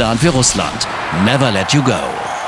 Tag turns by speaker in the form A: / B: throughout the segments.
A: Plan für Russland. Never let you go.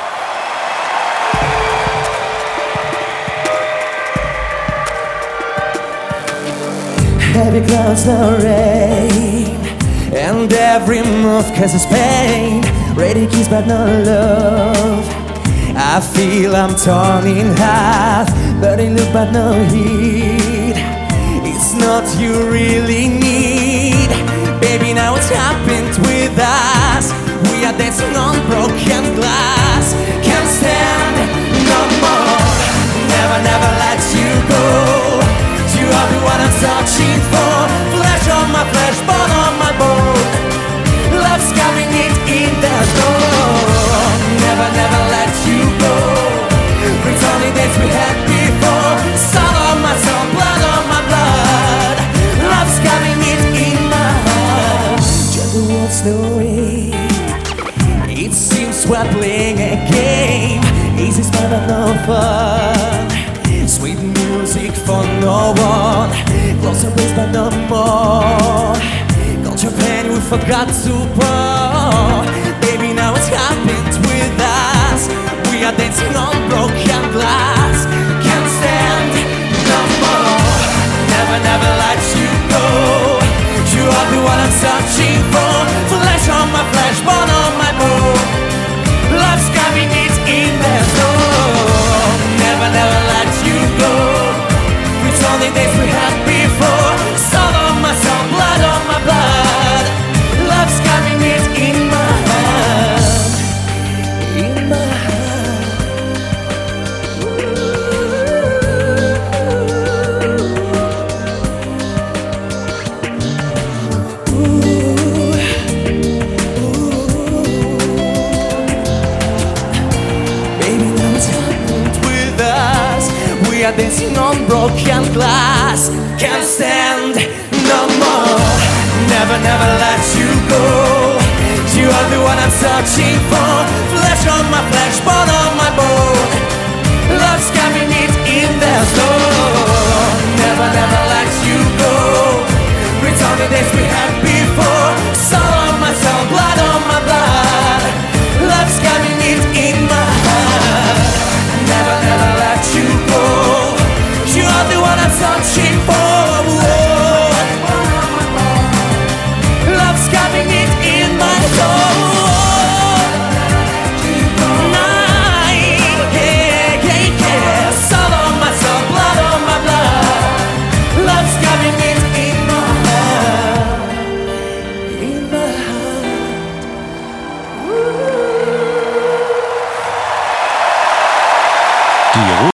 B: Heavy clouds, no rain, and every move causes pain. Ready kiss but no love. I feel I'm torn in half, burning look but no heat. It's not you really need. Baby, now it's happened with us. We are dancing on broken glass. Can't stand no more. Never, never let you go. You are the one I'm searching for. Flesh on my flesh, bone on my bone. Love's coming in the door. Never, never let you go. Returning days we had before. Soul on my soul, blood on my blood. Love's coming in my heart. Gentle walks the way. It seems we're playing a game. Easy smile but no fun. Sweet music for no one. Closer ways but no more. Got your pain, we forgot to pour. Baby, now it's happened with us. We are dancing on broken glass. Can't stand no more. Never, never let you go. You are the one I'm searching for. Flesh on my flesh, bone on my bone. Love's coming in the door. Never, never let you go. Returning days we had before. Soul on my soul, blood on my blood. Love's coming in my heart. In my heart. Baby, now it's happened with us. We are dancing on broken glass. Can't stand no more. Never, never let you go. You are the one I'm searching for. Flesh on my flesh, bone on my bone. Love's coming in the door. Never, never let you go. Return the days we had before. Soul on my soul, blood on my blood. Love's coming in my heart. Never, never let you go. You are the one I'm searching for. Love's coming in my soul. Soul on my soul, blood on my blood. Love's coming in my heart. In my heart.
A: Die